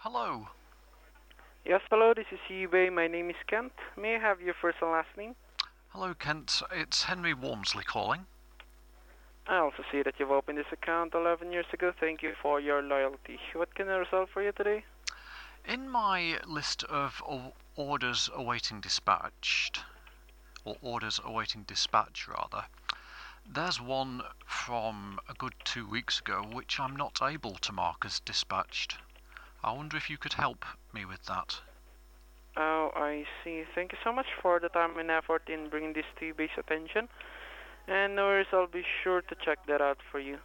Hello. Yes, hello, this is eBay. My name is Kent. May I have your first and last name? Hello, Kent. It's Henry Walmsley calling. I also see that you've opened this account 11 years ago. Thank you for your loyalty. What can I resolve for you today? In my list of orders awaiting dispatched, or orders awaiting dispatch rather, there's one from a good 2 weeks ago which I'm not able to mark as dispatched. I wonder if you could help me with that. Oh, I see. Thank you so much for the time and effort in bringing this to eBay's attention. And no worries, I'll be sure to check that out for you.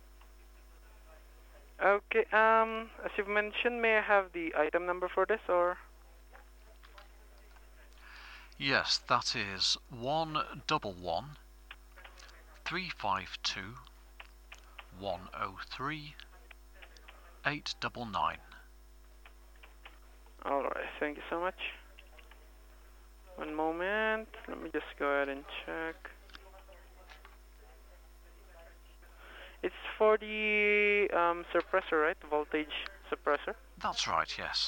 Okay, as you've mentioned, may I have the item number for this, or? Yes, that is 111 352 103 899. Alright, thank you so much. One moment, let me just go ahead and check. It's for the suppressor, right? Voltage suppressor. That's right, yes.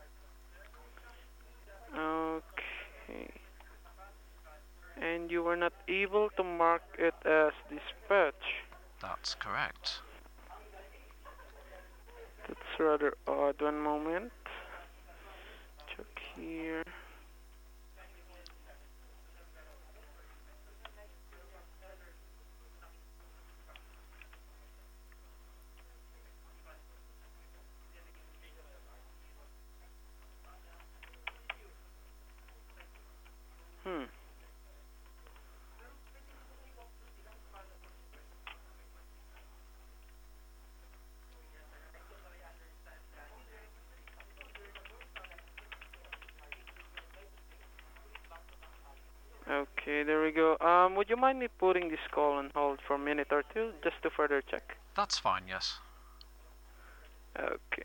Okay. And you were not able to mark it as dispatch. That's correct. That's rather odd. One moment. Check here. Hmm. Okay, there we go. Would you mind me putting this call on hold for a minute or two, just to further check? That's fine, yes. Okay.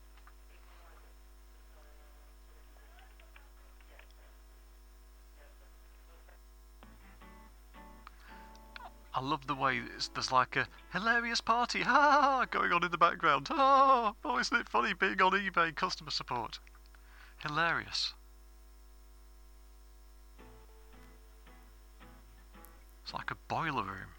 I love the way there's like a hilarious party, ha, going on in the background. Oh, isn't it funny being on eBay customer support? Hilarious. It's like a boiler room.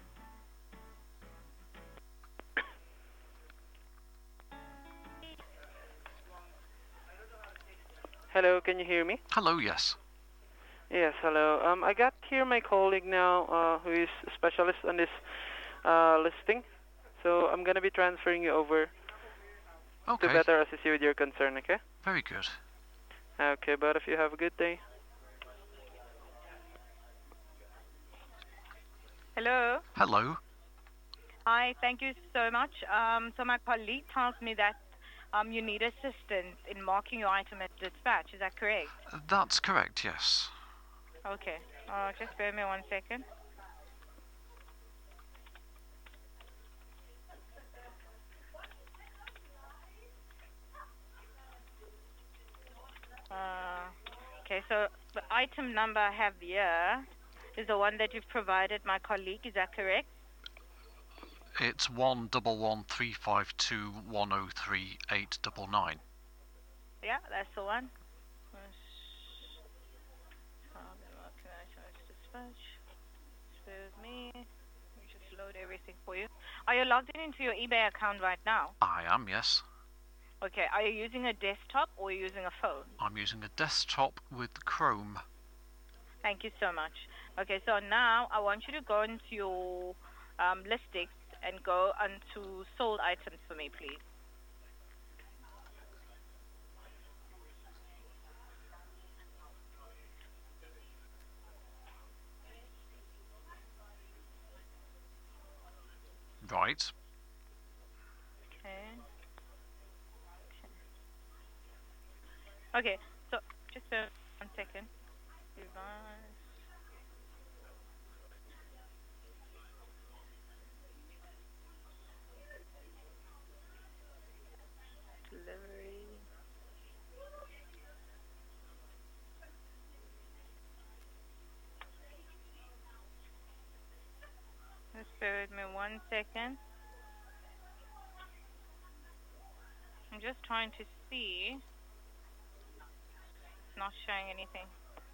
Hello, can you hear me? Hello, yes. Yes, hello. I got here my colleague now, who is a specialist on this listing. So I'm gonna be transferring you over to Okay, better assist you with your concern, okay? very good. Okay, but if you have a good day. Hello. Hello. Hi, thank you so much. So my colleague tells me that you need assistance in marking your item as dispatch. Is that correct? That's correct, yes. Okay. Just bear me 1 second. Okay, so the item number I have here is the one that you've provided my colleague. Is that correct? It's 111352103 899. Yeah, that's the one. Dispatch. Bear with me. Let me just load everything for you. Are you logged in into your eBay account right now? I am, yes. Okay, are you using a desktop or are you using a phone? I'm using a desktop with Chrome. Thank you so much. Okay, so now I want you to go into your listings and go onto sold items for me, please. Right. Okay. Okay, so just 1 second. Revise. Delivery. Just bear with me 1 second. I'm just trying to see. It's not showing anything.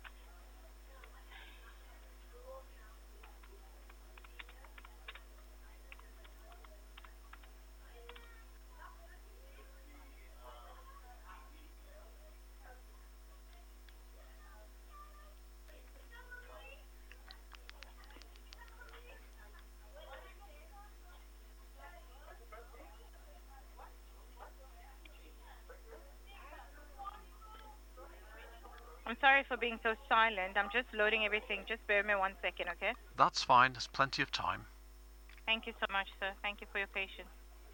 I'm sorry for being so silent. I'm just loading everything. Just bear with me 1 second, okay? That's fine. There's plenty of time. Thank you so much, sir. Thank you for your patience.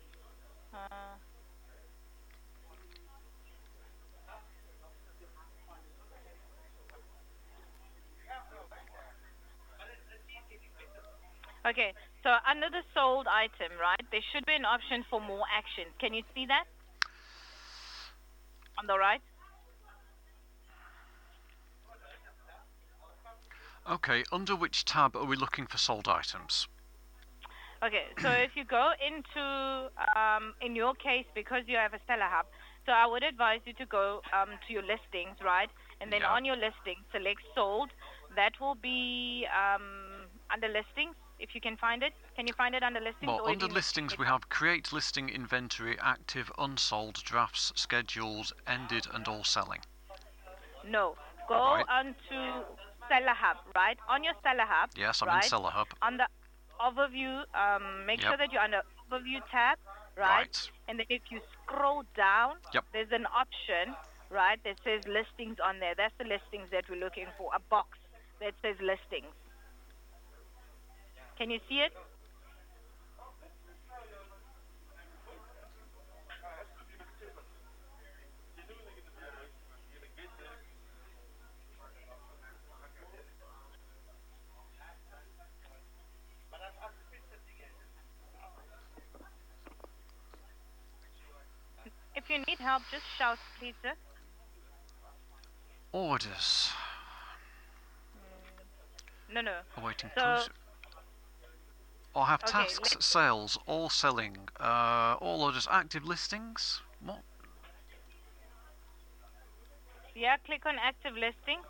Okay, so under the sold item, right, there should be an option for more actions. Can you see that? On the right? Okay, under which tab are we looking for sold items? Okay, so if you go into, in your case, because you have a seller hub, so I would advise you to go to your listings, right? And then Yeah. on your listing, select sold. That will be under listings, if you can find it. Can you find it under listings? Well, or under listings we have create listing inventory, active, unsold, drafts, schedules, ended and all selling. No, go Right. onto seller hub, right? On your seller hub. Yes, I'm right? in Seller Hub. On the overview, make Yep. sure that you're under overview tab, right? Right. And then if you scroll down, Yep. there's an option, right, that says listings on there. That's the listings that we're looking for, a box that says listings. Can you see it? If you need help, just shout, please, sir. Orders. No. Awaiting So- post. I have Okay, tasks, sales, all selling, all orders, active listings. What? Yeah, click on active listings.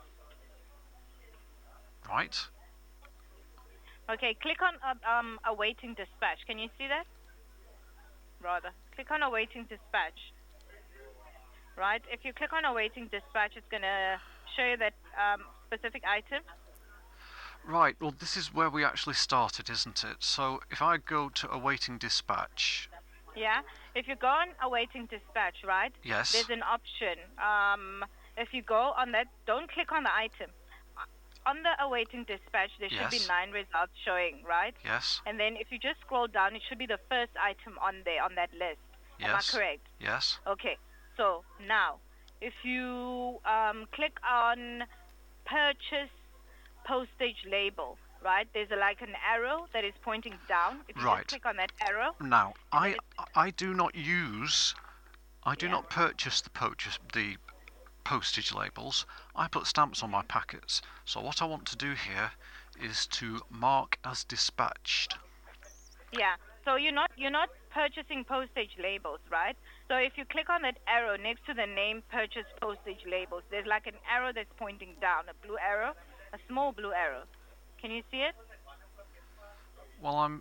Right. Okay, click on awaiting dispatch. Can you see that? Rather, click on awaiting dispatch. Right? If you click on awaiting dispatch, it's going to show you that specific item. Right, well this is where we actually started, isn't it? So if I go to awaiting dispatch, Yeah? If you go on awaiting dispatch, right? yes, There's an option. If you go on that, don't click on the item. On the awaiting dispatch, there should be Yes. 9 results showing, right? yes, And then if you just scroll down, it should be the first item on there, on that list. Am I yes, correct? yes, Okay, so now, if you click on purchase postage label, right? There's like an arrow that is pointing down. If you Right. just click on that arrow, Now, And I do not use, I do Yeah. not purchase the postage labels. I put stamps on my packets. So what I want to do here is to mark as dispatched. yeah. So you're not purchasing postage labels, right? So if you click on that arrow next to the name purchase postage labels, there's like an arrow that's pointing down, a blue arrow, a small blue arrow. Can you see it? Well, I'm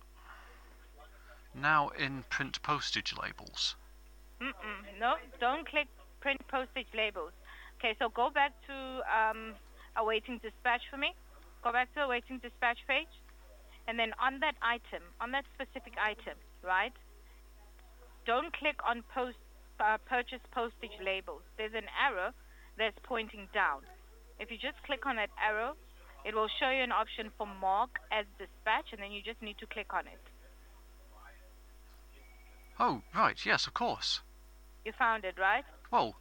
now in print postage labels. No, don't click print postage labels. Okay, so go back to awaiting dispatch for me. Go back to awaiting dispatch page. And then on that item, on that specific item, right? Don't click on purchase postage labels. There's an arrow that's pointing down. If you just click on that arrow, it will show you an option for mark as dispatch, and then you just need to click on it. Oh, right, yes, of course. You found it, right? Well,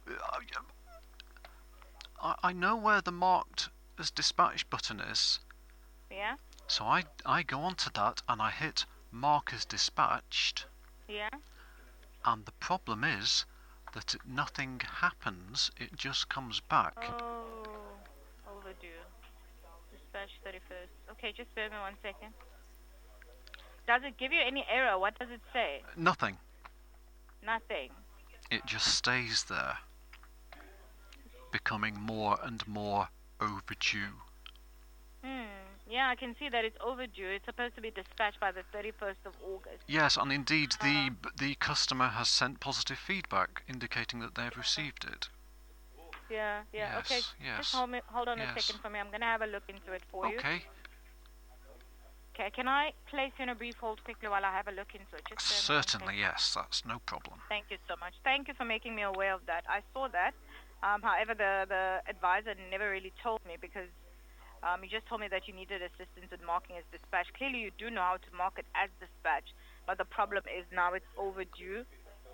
I know where the marked as dispatched button is. Yeah? So I go onto that and I hit mark as dispatched, Yeah? and the problem is that nothing happens, it just comes back. Oh, overdue. Dispatch 31st. Okay, just bear with me 1 second. Does it give you any error? What does it say? Nothing. Nothing. it just stays there, becoming more and more overdue. Yeah, I can see that it's overdue. It's supposed to be dispatched by the 31st of August. Yes, and indeed the customer has sent positive feedback indicating that they've received it. Yeah. Yes, Okay, yes, just hold on a yes. second for me. I'm going to have a look into it for you. Okay, Okay, can I place you in a brief hold quickly while I have a look into it? Just bear with me one certainly, second. yes, that's no problem. Thank you so much. Thank you for making me aware of that. I saw that. However, the advisor never really told me because he just told me that you needed assistance with marking as dispatch. Clearly, you do know how to mark it as dispatch, but the problem is now it's overdue.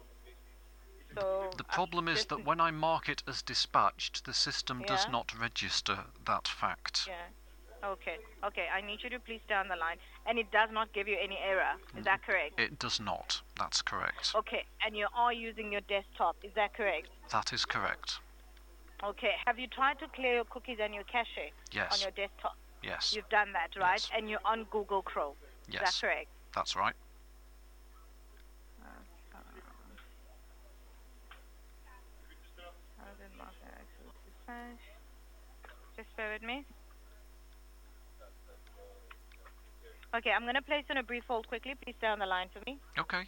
So The problem is that when I mark it as dispatched, the system does Yeah. not register that fact. Yeah. Okay. I need you to please stay on the line, and it does not give you any error. Is that correct? It does not. That's correct. Okay. And you are using your desktop. Is that correct? That is correct. Okay. Have you tried to clear your cookies and your cache on Yes. your desktop? Yes. You've done that, right? Yes. And you're on Google Chrome. Is that Yes. correct? That's right. Just bear with me. Okay, I'm going to place on a brief hold quickly. Please stay on the line for me. Okay.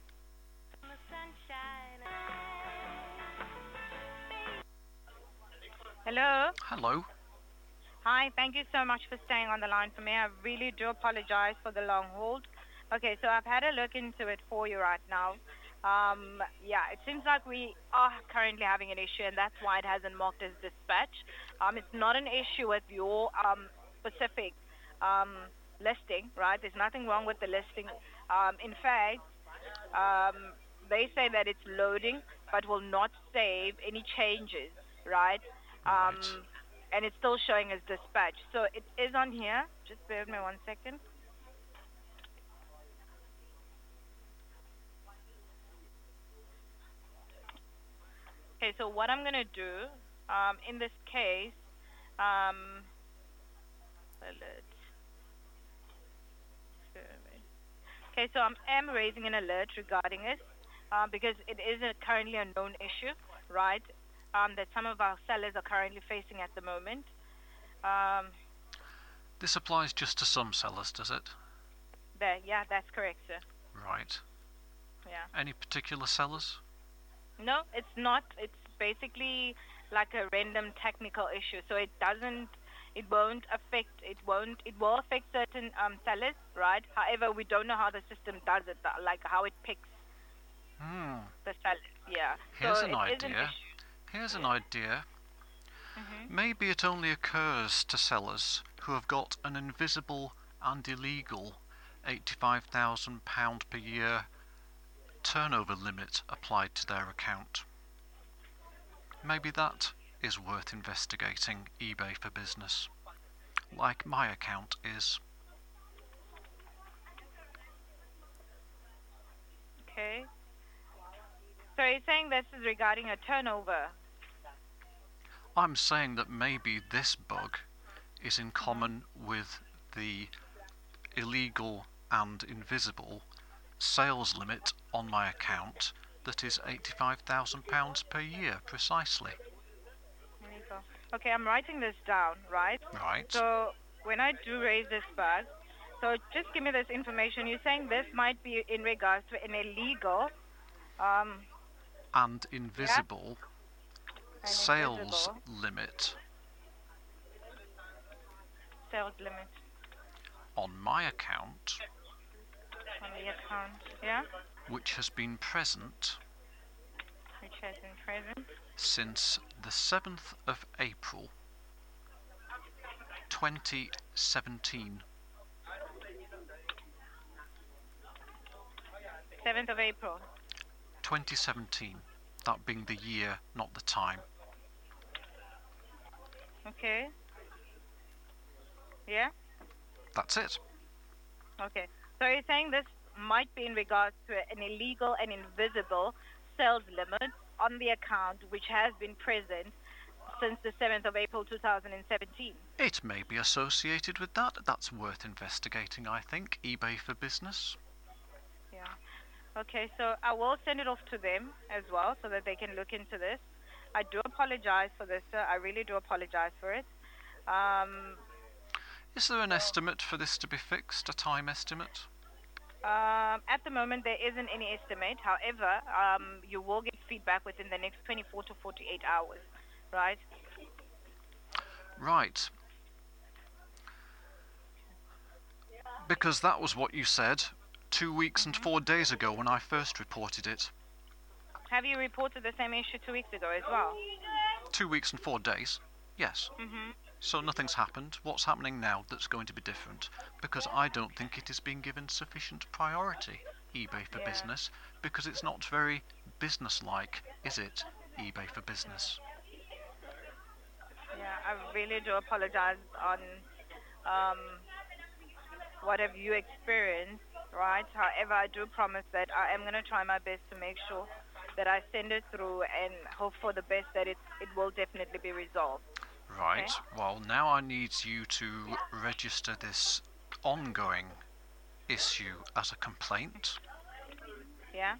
Hello? Hello. Hi, thank you so much for staying on the line for me. I really do apologize for the long hold. Okay, so I've had a look into it for you right now. Yeah, it seems like we are currently having an issue, and that's why it hasn't marked as dispatch. It's not an issue with your specific listing, right? There's nothing wrong with the listing. In fact, they say that it's loading, but will not save any changes, right? Right. And it's still showing as dispatch. So it is on here. Just bear with me 1 second. Okay, so what I'm going to do, in this case, okay, so I am raising an alert regarding it because it is currently a known issue, right, that some of our sellers are currently facing at the moment. This applies just to some sellers, does it? Yeah, that's correct, sir. Right. Yeah. Any particular sellers? No, it's not. It's basically like a random technical issue. So it will affect certain sellers, right? However, we don't know how the system does it, like how it picks the sellers. Yeah. Here's so an it is an idea. issue. Here's an idea. Maybe it only occurs to sellers who have got an invisible and illegal £85,000 per year turnover limit applied to their account. Maybe that is worth investigating eBay for Business, like my account is. Okay. So you're saying this is regarding a turnover? I'm saying that maybe this bug is in common with the illegal and invisible sales limit on my account that is £85,000 per year precisely. There you go. Okay, I'm writing this down, right? Right. So when I do raise this bug, so just give me this information. You're saying this might be in regards to an illegal And invisible an sales invisible limit sales limit on my account, on the account, yeah, which has been present which has been present since the 7th of April 2017. 7th of April. 2017, that being the year, not the time. Okay. Yeah. That's it. Okay. So you're saying this might be in regards to an illegal and invisible sales limit on the account which has been present since the 7th of April 2017. It may be associated with that. That's worth investigating, I think. eBay for Business. Yeah. Okay, so I will send it off to them as well so that they can look into this. I do apologize for this, sir. I really do apologize for it. Is there an estimate for this to be fixed? A time estimate? At the moment, there isn't any estimate. However, you will get feedback within the next 24 to 48 hours, right? Right. Because that was what you said 2 weeks and 4 days ago when I first reported it. Have you reported the same issue 2 weeks ago as well? 2 weeks and 4 days? Yes. So nothing's happened. What's happening now that's going to be different? Because I don't think it is being given sufficient priority, eBay for Yeah. Business, because it's not very business-like, is it, eBay for Business? Yeah, I really do apologize on what have you experienced, right? However, I do promise that I am going to try my best to make sure that I send it through and hope for the best that it will definitely be resolved. Right. Okay. Well, now I need you to register this ongoing issue as a complaint, Yeah?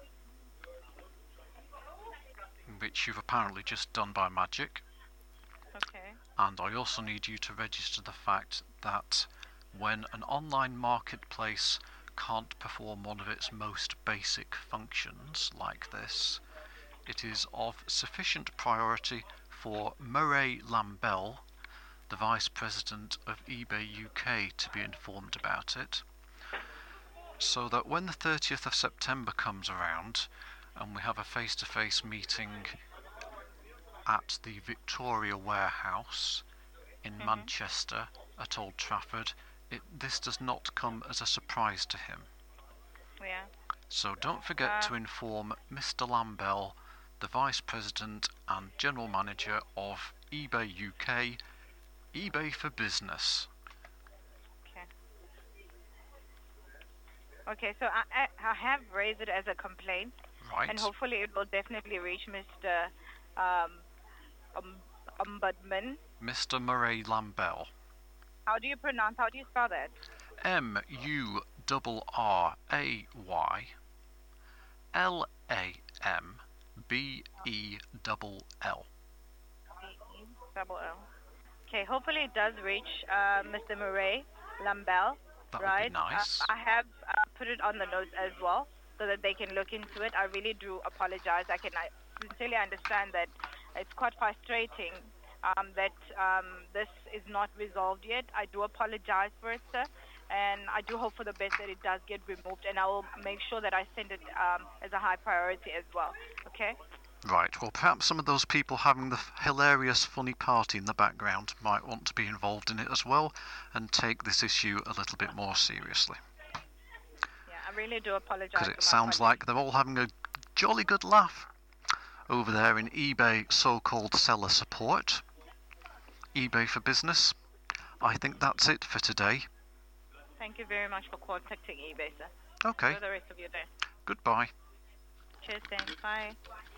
which you've apparently just done by magic. Okay. And I also need you to register the fact that when an online marketplace can't perform one of its most basic functions like this, it is of sufficient priority for Murray Lambell, the Vice President of eBay UK, to be informed about it, so that when the 30th of September comes around and we have a face-to-face meeting at the Victoria Warehouse in Manchester at Old Trafford, this does not come as a surprise to him. Yeah. So don't forget to inform Mr. Lambell, the Vice President and General Manager of eBay UK, eBay for Business. Okay. Okay, so I have raised it as a complaint, Right. and hopefully it will definitely reach Mr. Ombudsman. Mr. Murray Lambell. How do you spell that? MURRAYLAMBELL. Double L. Okay, hopefully it does reach Mr. Murray Lambell, That would right? be nice. I have put it on the notes as well so that they can look into it. I really do apologize. I sincerely understand that it's quite frustrating that this is not resolved yet. I do apologize for it, sir, and I do hope for the best that it does get removed, and I will make sure that I send it as a high priority as well, okay? Right, well, perhaps some of those people having the hilarious, funny party in the background might want to be involved in it as well and take this issue a little bit more seriously. Yeah, I really do apologize. Because it sounds like they're all having a jolly good laugh over there in eBay so-called seller support. eBay for Business. I think that's it for today. Thank you very much for contacting eBay, sir. Okay. Enjoy the rest of your day. Goodbye. Cheers, then. Bye.